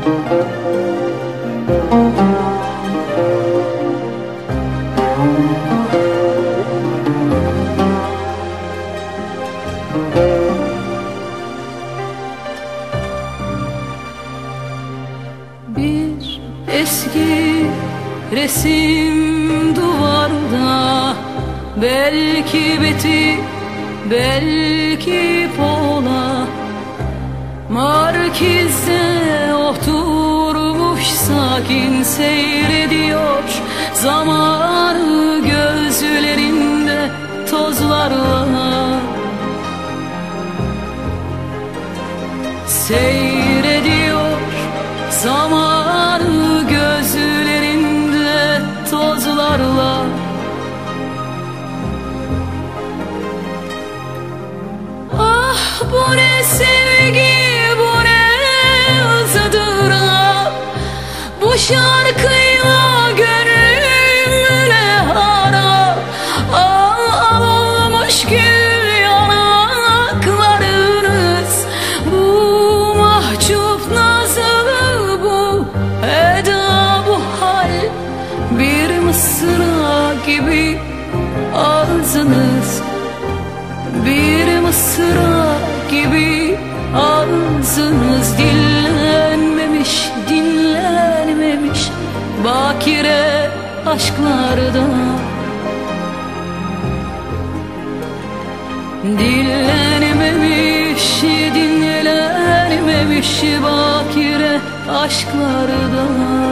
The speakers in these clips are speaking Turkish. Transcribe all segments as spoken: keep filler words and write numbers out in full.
Bir eski resim duvarda, belki Beti, belki Pola, Markiz'de oturmuş sakin seyrediyor zamanı, gözlerinde tozlarla seyrediyor zamanı, gözlerinde tozlarla. Ah bu ne sevgi, bu ne ızdırap, bu şarkıyla gönüle harap. Ah almış gül yanaklarınız, bu mahcup nazlı, bu eda, bu hal. Bir mısra gibi ağzınız, bir mısra gibi ağzınız, dinlenmemiş, dinlenmemiş bakire aşklarda. Dinlenmemiş, dinlenmemiş bakire aşklarda.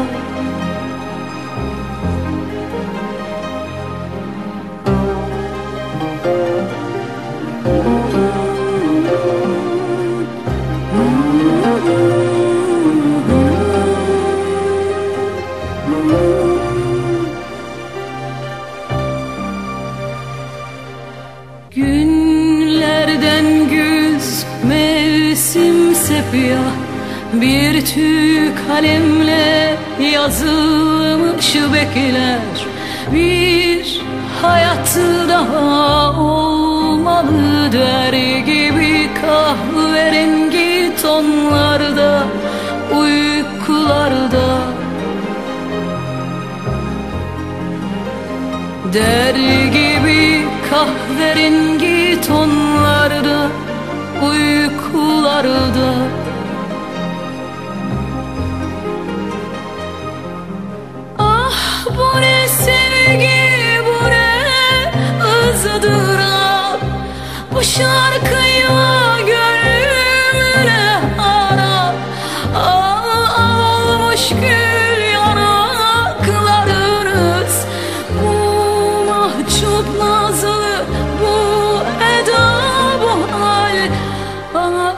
Günlerden güz mevsim sepya, bir tüy kalemle yazılmış bekler. Bir hayat daha olmalı der gibi, kahverengi tonlarda, uykularda der gibi, kahverengi tonlarda, uykularda. Ah bu ne sevgi, bu ne ızdırap, bu şarkıyla gönlüne harap. Ah almış gül yanaklarınız, bu mahcup nazlı, bu eda, bu hal. Ah,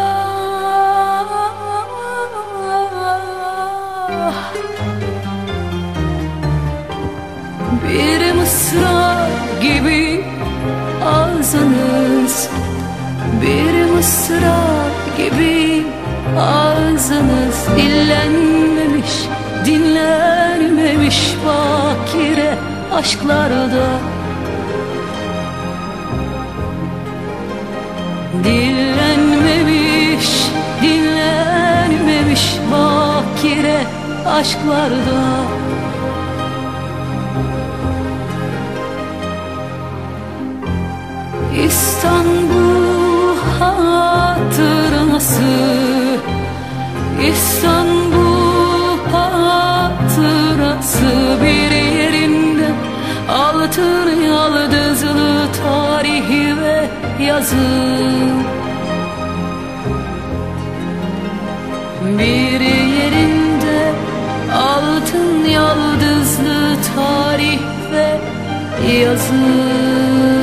bir mısra gibi ağzınız, bir mısra gibi ağzınız, dinlenmemiş, dinlenmemiş bakire aşklarda. Dinlenmemiş, dinlenmemiş bakire aşklarda. İstanbul hatırası, İstanbul hatırası, bir yerinde altın yaldızlı tarihi ve yazı. Bir yerinde altın yaldızlı tarih ve yazı.